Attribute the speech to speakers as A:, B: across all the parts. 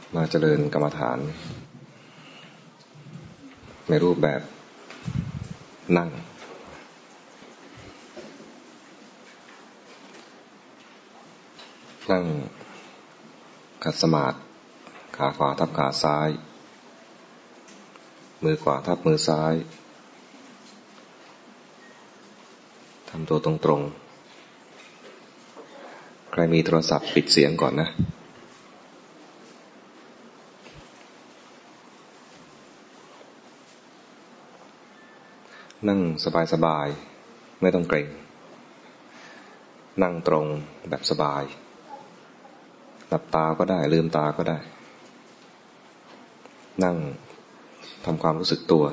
A: มาเจริญกรรมฐานในรูปแบบนั่งขัดสมาธิขาขวาทับขาซ้ายมือขวาทับมือซ้ายทำตัวตรงๆใครมีโทรศัพท์ปิดเสียงก่อนนะนั่งสบายๆไม่ต้องเกร็งนั่งตรงแบบสบายหลับตาก็ได้ลืมตาก็ได้นั่งทำความรู้สึกตัว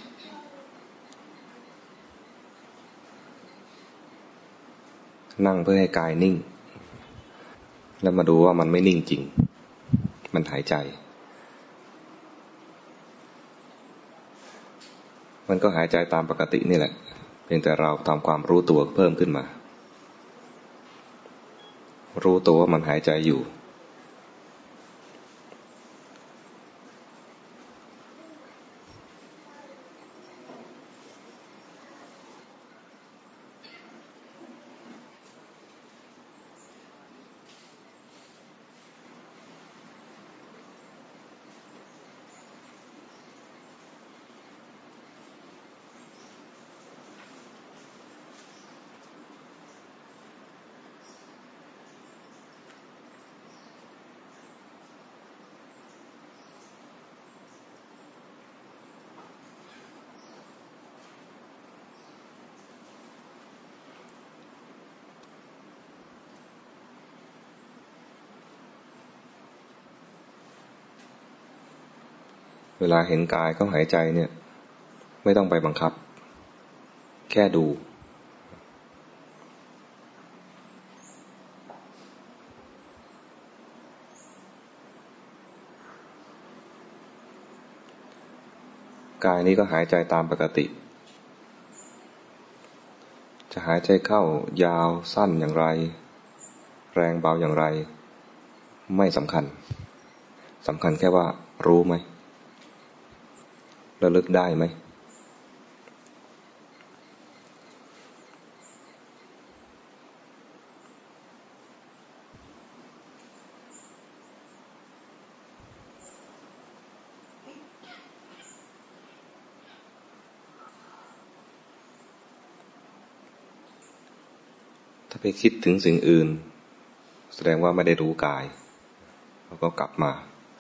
A: นั่งเพื่อให้กายนิ่งแล้วมาดูว่ามันไม่นิ่งจริงมันหายใจมันก็หายใจตามปกตินี่แหละเพียงแต่เราทำความรู้ตัวเพิ่มขึ้นมารู้ตัวว่ามันหายใจอยู่เวลาเห็นกายเขาหายใจเนี่ยไม่ต้องไปบังคับแค่ดูกายนี้ก็หายใจตามปกติจะหายใจเข้ายาวสั้นอย่างไรแรงเบาอย่างไรไม่สำคัญสำคัญแค่ว่ารู้ไหมระลึกได้ไหมถ้าไปคิดถึงสิ่งอื่นแสดงว่าไม่ได้รู้กายแล้วก็กลับมา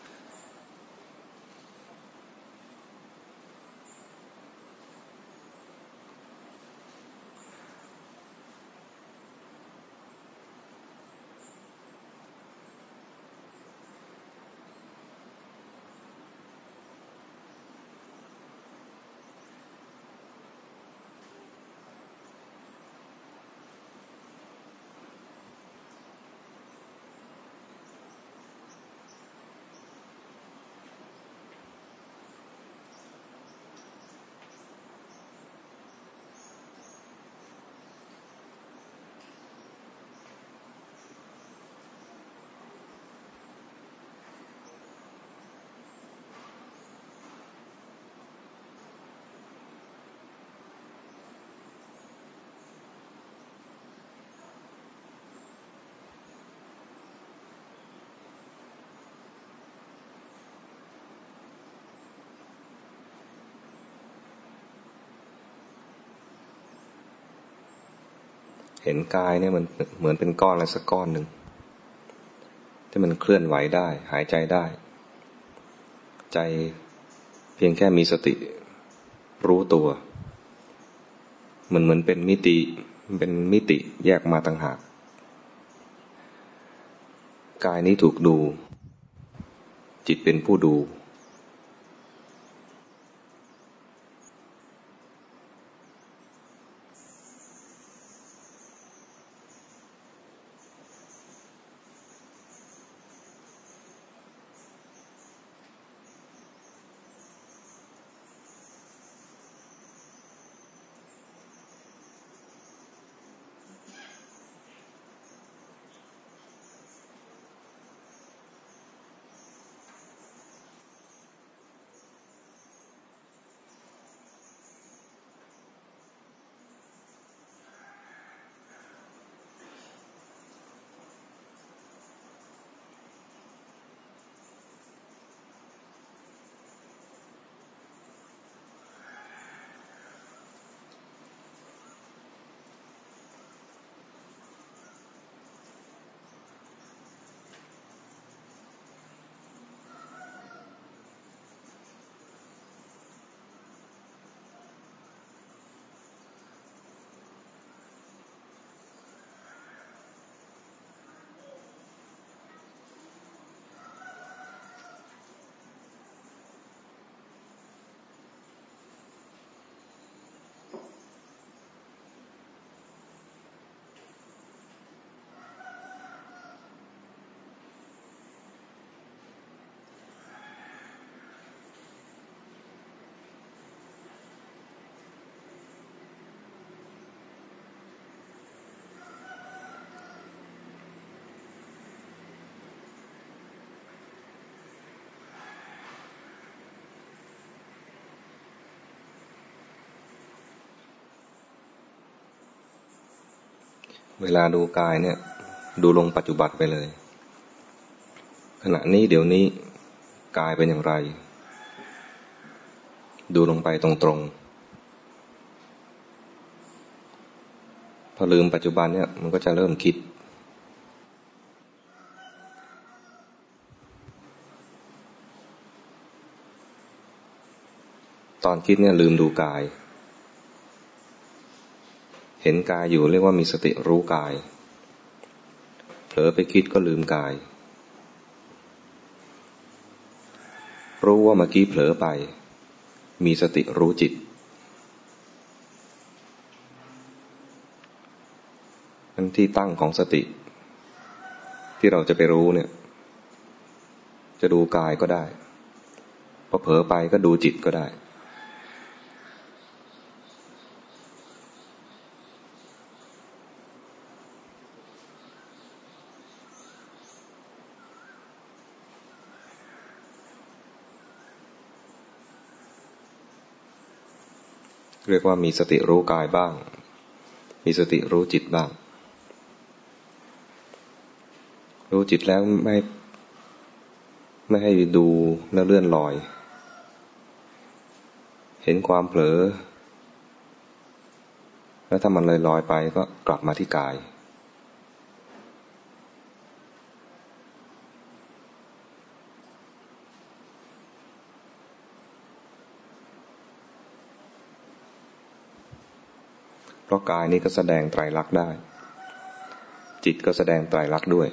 A: เห็นกายเนี่ยมันเหมือนเป็นก้อนอะไรสักก้อนหนึ่งที่มันเคลื่อนไหวได้หายใจได้ใจเพียงแค่มีสติรู้ตัวมันเหมือนเป็นมิติแยกมาต่างหากกายนี้ถูกดูจิตเป็นผู้ดูเวลาดูกายเนี่ยดูลงปัจจุบันไปเลยขณะนี้เดี๋ยวนี้กายเป็นอย่างไรดูลงไปตรงๆพอลืมปัจจุบันเนี่ยมันก็จะเริ่มคิดตอนคิดเนี่ยลืมดูกายเห็นกายอยู่เรียกว่ามีสติรู้กายเผลอไปคิดก็ลืมกายรู้ว่าเมื่อกี้เผลอไปมีสติรู้จิตนั่นที่ตั้งของสติที่เราจะไปรู้เนี่ยจะดูกายก็ได้พอเผลอไปก็ดูจิตก็ได้เรียกว่ามีสติรู้กายบ้างมีสติรู้จิตบ้างรู้จิตแล้วไม่ให้ดูแล้วเลื่อนลอยเห็นความเผลอแล้วถ้ามันลอยไปก็กลับมาที่กายเพราะกายนี้ก็แสดงไตรลักษณ์ได้จิตก็แสดงไตรลักษณ์ด้วย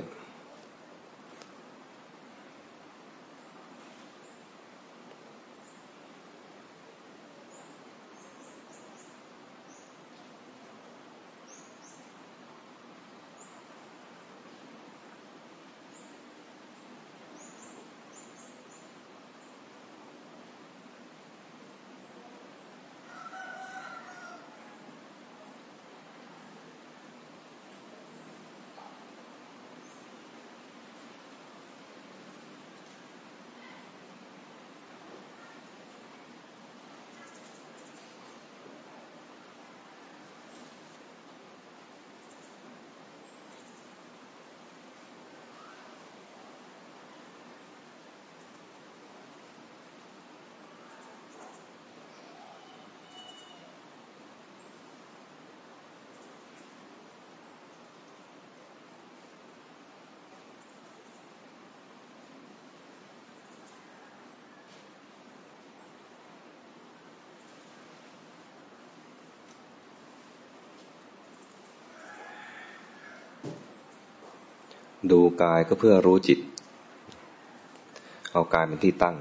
A: ดูกายก็เพื่อรู้จิตเอากายเป็นที่ตั้ง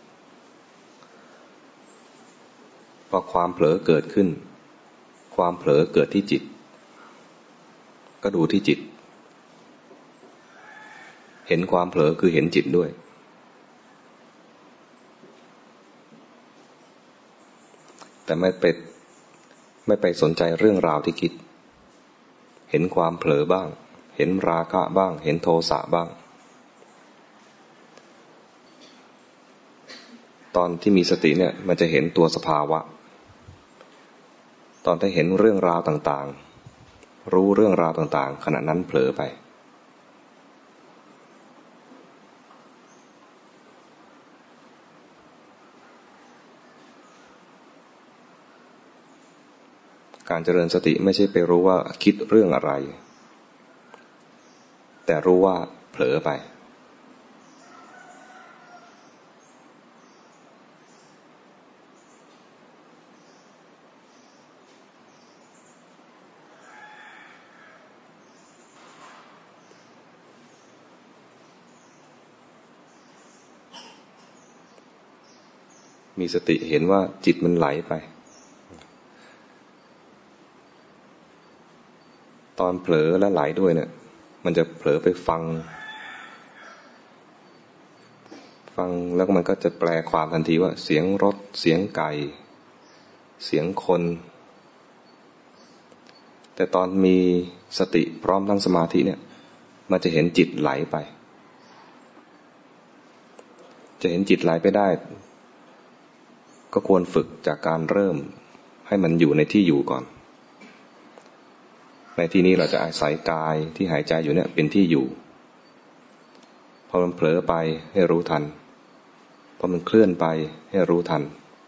A: พอความเผลอเกิดขึ้นความเผลอเกิดที่จิตก็ดูที่จิตเห็นความเผลอคือเห็นจิตด้วยแต่ไม่ไปสนใจเรื่องราวที่คิดเห็นความเผลอบ้างเห็นราคะบ้างเห็นโทสะบ้างตอนที่มีสติเนี่ยมันจะเห็นตัวสภาวะตอนที่เห็นเรื่องราวต่างๆรู้เรื่องราวต่างๆขณะนั้นเผลอไปการเจริญสติไม่ใช่ไปรู้ว่าคิดเรื่องอะไรแต่รู้ว่าเผลอไปมีสติเห็นว่าจิตมันไหลไปตอนเผลอและไหลด้วยเนี่ยมันจะเผลอไปฟังแล้วมันก็จะแปลความทันทีว่าเสียงรถเสียงไก่เสียงคนแต่ตอนมีสติพร้อมทั้งสมาธิเนี่ยมันจะเห็นจิตไหลไปจะเห็นจิตไหลไปได้ก็ควรฝึกจากการเริ่มให้มันอยู่ในที่อยู่ก่อนในที่นี้เราจะอาศัยกายที่หายใจอยู่เนี่ยเป็นที่อยู่พอมันเผลอไปให้รู้ทันพอมันเคลื่อนไปให้รู้ทัน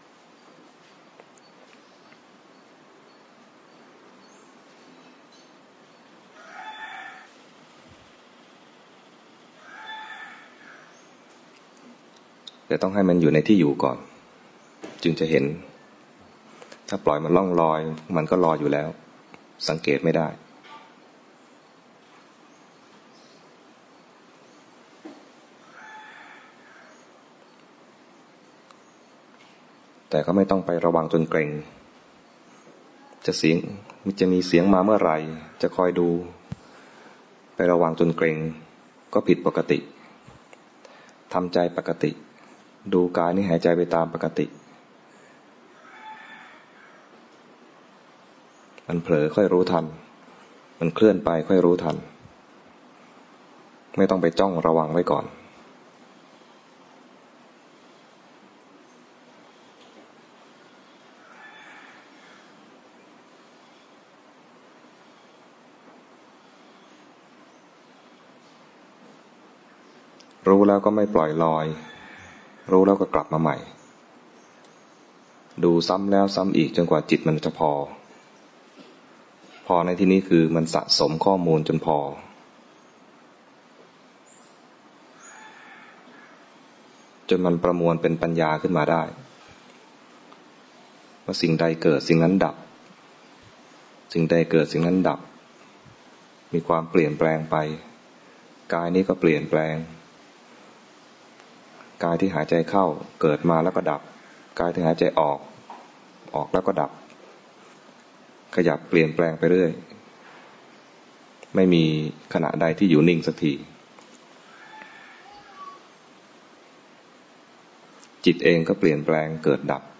A: แต่ต้องให้มันอยู่ในที่อยู่ก่อนจึงจะเห็นถ้าปล่อยมันล่องลอยมันก็ลอยอยู่แล้วสังเกตไม่ได้แต่ก็ไม่ต้องไประวังจนเกรงจะมีเสียงมาเมื่อไหร่จะคอยดูไประวังจนเกรงก็ผิดปกติทำใจปกติดูกายนี่หายใจไปตามปกติมันเผลอค่อยรู้ทันมันเคลื่อนไปค่อยรู้ทันไม่ต้องไปจ้องระวังไว้ก่อนรู้แล้วก็ไม่ปล่อยลอยรู้แล้วก็กลับมาใหม่ดูซ้ำแล้วซ้ำอีกจนกว่าจิตมันจะพอในที่นี้คือมันสะสมข้อมูลจนพอจนมันประมวลเป็นปัญญาขึ้นมาได้ว่าสิ่งใดเกิดสิ่งนั้นดับสิ่งใดเกิดสิ่งนั้นดับมีความเปลี่ยนแปลงไปกายนี้ก็เปลี่ยนแปลงกายที่หายใจเข้าเกิดมาแล้วก็ดับกายที่หายใจออกแล้วก็ดับขยับเปลี่ยนแปลงไปเรื่อยไม่มีขณะใดที่อยู่นิ่งสักทีจิตเองก็เปลี่ยนแปลงเกิดดับ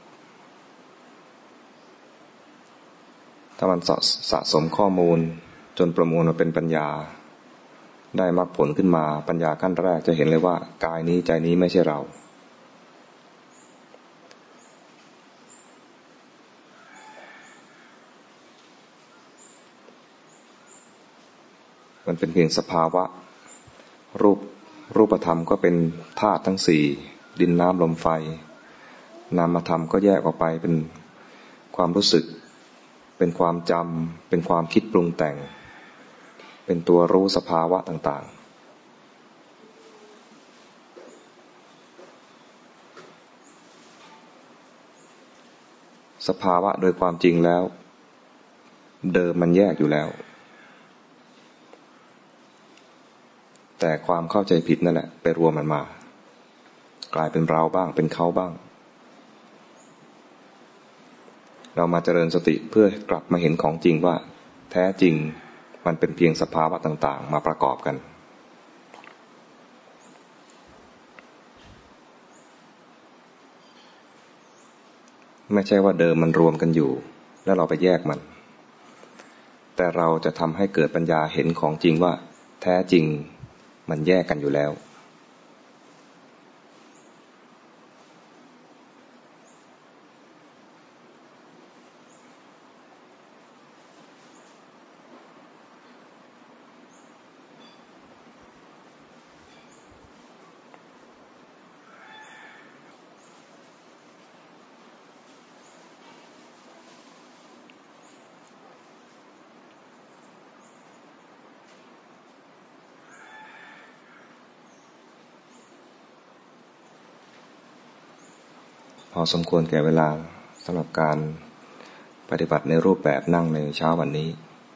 A: ถ้ามันสะสมข้อมูลจนประมวลมาเป็นปัญญาได้มรรคผลขึ้นมาปัญญาขั้นแรกจะเห็นเลยว่ากายนี้ใจนี้ไม่ใช่เรามันเป็นเพียงสภาวะรูปธรรมก็เป็นธาตุทั้งสี่ดินน้ำลมไฟนามธรรมก็แยกออกไปเป็นความรู้สึกเป็นความจำเป็นความคิดปรุงแต่งเป็นตัวรู้สภาวะต่างๆสภาวะโดยความจริงแล้วเดิมมันแยกอยู่แล้วแต่ความเข้าใจผิดนั่นแหละไปรวมมันมากลายเป็นเราบ้างเป็นเขาบ้างเรามาเจริญสติเพื่อกลับมาเห็นของจริงว่าแท้จริงมันเป็นเพียงสภาวะต่างๆมาประกอบกันไม่ใช่ว่าเดิมมันรวมกันอยู่แล้วเราไปแยกมันแต่เราจะทำให้เกิดปัญญาเห็นของจริงว่าแท้จริงมันแยกกันอยู่แล้วพอสมควรแก่เวลาสำหรับการปฏิบัติในรูปแบบนั่งในเช้าวันนี้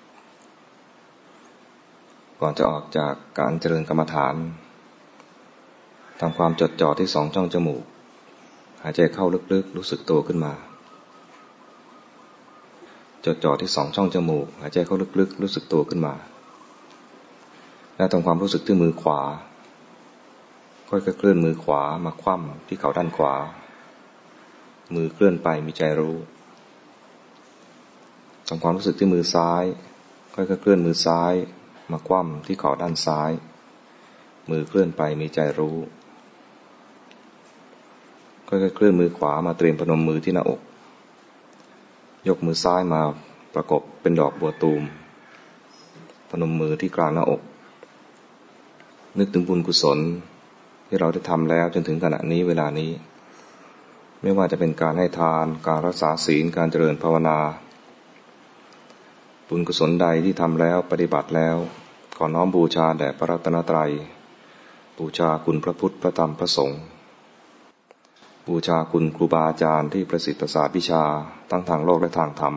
A: ก่อนจะออกจากการเจริญกรรมฐานทำความจดจ่อที่2ช่องจมูกหายใจเข้าลึกๆรู้สึกตัวขึ้นมาจดจ่อที่2ช่องจมูกหายใจเข้าลึกๆรู้สึกตัวขึ้นมาแล้วทำความรู้สึกที่มือขวาค่อยๆเคลื่อนมือขวามาคว่ำที่เข่าด้านขวามือเคลื่อนไปมีใจรู้ทำความรู้สึกที่มือซ้ายค่อยๆเคลื่อนมือซ้ายมาคว่ำที่เข่าด้านซ้ายมือเคลื่อนไปมีใจรู้ค่อยๆเคลื่อนมือขวามาเตรียมพนมมือที่หน้าอกยกมือซ้ายมาประกบเป็นดอกบัวตูมนมมือที่กลางหน้าอกนึกถึงบุญกุศลที่เราได้ทำแล้วจนถึงขณะนี้เวลานี้ไม่ว่าจะเป็นการให้ทานการรักษาศีลการเจริญภาวนาบุญกุศลใดที่ทำแล้วปฏิบัติแล้วขอน้อมบูชาแด่พระรัตนตรัยบูชาคุณพระพุทธพระธรรมพระสงฆ์บูชาคุณครูบาอาจารย์ที่ประสิทธิ์ประสาทวิชาทั้งทางโลกและทางธรรม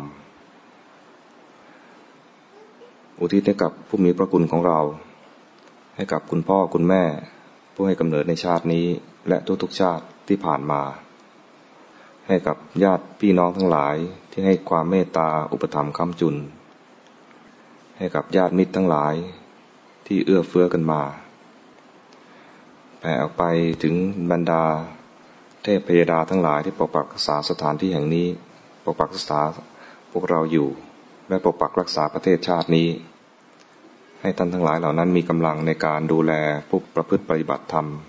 A: อุทิศให้กับผู้มีพระคุณของเราให้กับคุณพ่อคุณแม่ผู้ให้กำเนิดในชาตินี้และทุกๆชาติที่ผ่านมาให้กับญาติพี่น้องทั้งหลายที่ให้ความเมตตาอุปถัมภ์ค้ำจุนให้กับญาติมิตรทั้งหลายที่เอื้อเฟื้อกันมาแผ่ออกไปถึงบรรดาเทพพยดาทั้งหลายที่ปกปักรักษาสถานที่แห่งนี้ปกปักรักษาพวกเราอยู่และปกปักรักษาประเทศชาตินี้ให้ท่านทั้งหลายเหล่านั้นมีกำลังในการดูแลผู้ประพฤติปฏิบัติธรรม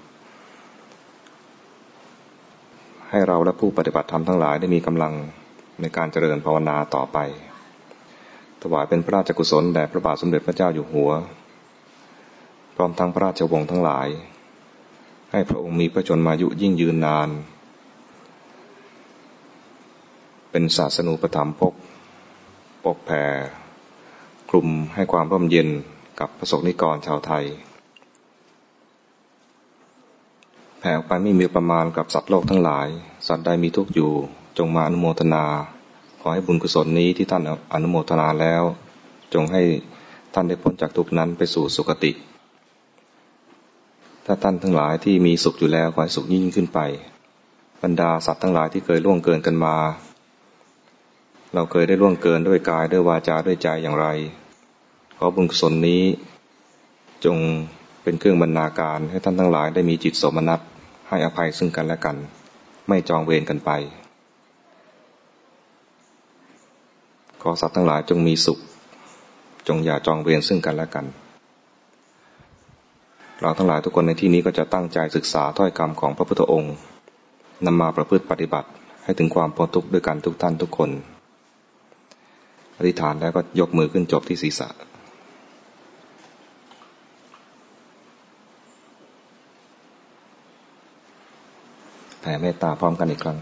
A: ให้เราและผู้ปฏิบัติธรรมทั้งหลายได้มีกำลังในการเจริญภาวนาต่อไปถวายเป็นพระราชกุศลแด่พระบาทสมเด็จพระเจ้าอยู่หัวพร้อมทั้งพระราชวงศ์ทั้งหลายให้พระองค์มีพระชนมายุยิ่งยืนนานเป็นศาสนูปถัมภกปกแผ่คลุมให้ความร่มเย็นกับประสบนิกรชาวไทยแผ่ออกไปไม่มีประมาณกับสัตว์โลกทั้งหลายสัตว์ใดมีทุกข์อยู่จงมาอนุโมทนาขอให้บุญกุศลนี้ที่ท่านอนุโมทนาแล้วจงให้ท่านได้พ้นจากทุกข์นั้นไปสู่สุคติถ้าท่านทั้งหลายที่มีสุขอยู่แล้วขอให้สุขยิ่งขึ้นไปบรรดาสัตว์ทั้งหลายที่เคยล่วงเกินกันมาเราเคยได้ล่วงเกินด้วยกายด้วยวาจาด้วยใจอย่างไรขอบุญกุศลนี้จงเป็นเครื่องบรรณาการให้ท่านทั้งหลายได้มีจิตโสมนัสให้อภัยซึ่งกันและกันไม่จองเวรกันไปขอสัตว์ทั้งหลายจงมีสุขจงอย่าจองเวรซึ่งกันและกันเราทั้งหลายทุกคนในที่นี้ก็จะตั้งใจศึกษาถ้อยคำของพระพุทธองค์นำมาประพฤติปฏิบัติให้ถึงความพ้นทุกข์ด้วยกันทุกท่านทุกคนอธิษฐานแล้วก็ยกมือขึ้นจบที่ศีรษะแผ่เมตตาพร้อมกันอีกครั้ง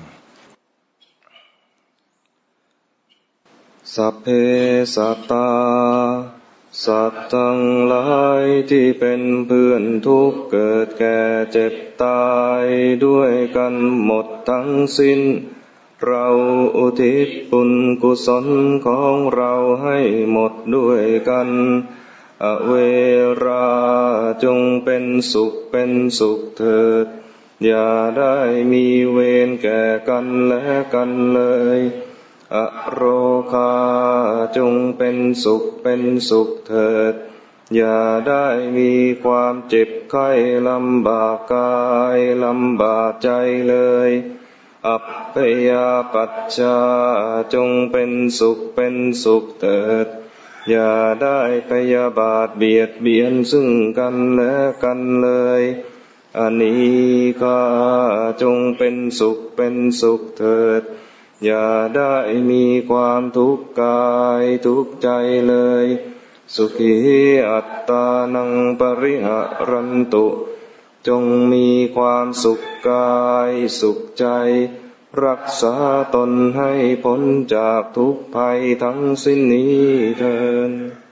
A: สัพเพสัตตาสัตว์ทั้งหลายที่เป็นเพื่อนทุกข์เกิดแก่เจ็บตายด้วยกันหมดทั้งสิ้นเราอุทิศบุญกุศลของเราให้หมดด้วยกันอเวราจงเป็นสุขเป็นสุขเถิดอย่าได้มีเวรแก่กันและกันเลยอโรคาจงเป็นสุขเป็นสุขเถิดอย่าได้มีความเจ็บไข้ลำบากกายลำบากใจเลยอัปปยาปัชชาจงเป็นสุขเป็นสุขเถิดอย่าได้พยาบาทเบียดเบียนซึ่งกันและกันเลยอนีฆาจงเป็นสุขเป็นสุขเถิดอย่าได้มีความทุกข์กายทุกข์ใจเลยสุขีอัตตานังปริหะรันตุจงมีความสุขกายสุขใจรักษาตนให้พ้นจากทุกข์ภัยทั้งสิ้นนี้เถิด